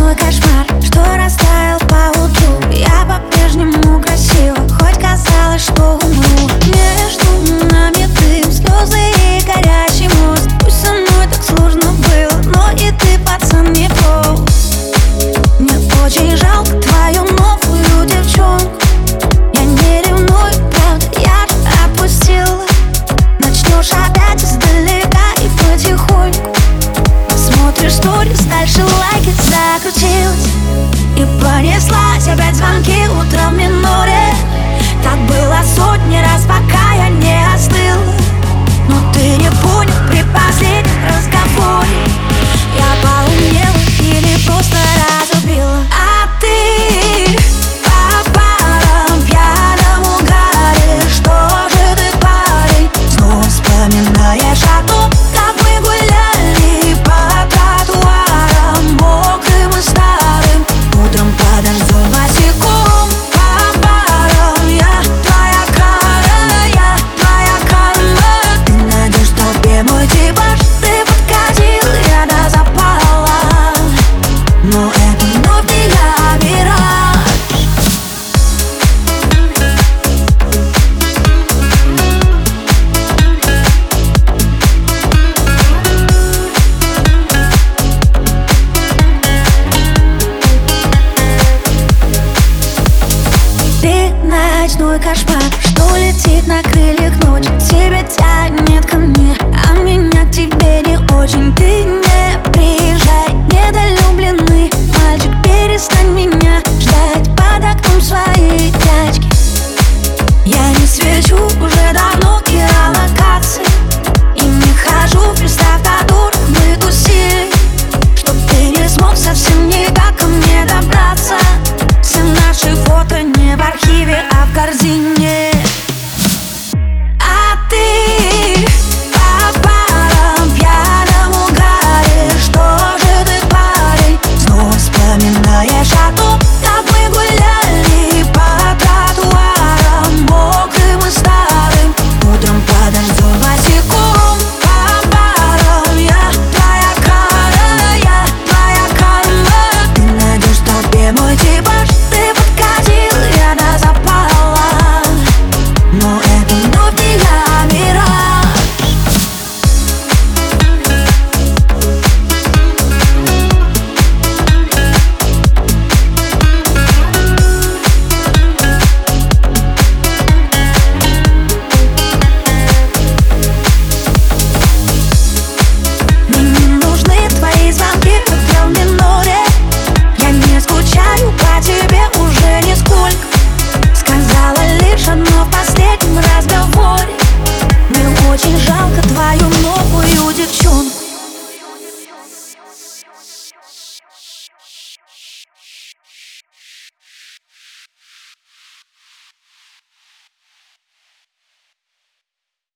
ночной кошмар, что растаял поутру. Я по-прежнему красива, хоть казалось, что умру. Между нами дым, слезы и горячий мост. Пусть со мной так сложно было, но и ты, пацан, не прост. Мне очень жалко твою новую девчонку. Я не ревную, правда, я же отпустила. Начнешь опять издалека и потихоньку. Смотришь сторис, дальше лайки, закрутилась и понеслась опять звонки утром в миноре. Так было сотни раз, пока я не остыла. Но ты не понял при последнем разговоре. Я поумнела или просто разубила. А ты по парам, пьяном угаре. Что же ты, парень, снова вспоминаешь о том, как мы гуляли по тротуарам, мокрым и старым, утром под дождем босиком. По парам, я твоя кара, я твоя карма. Ты найдешь в толпе мой типаж. Ты подкатил, я до запала, но это вновь не я, мираж. Ты ночной кошмар, что летит на крыльях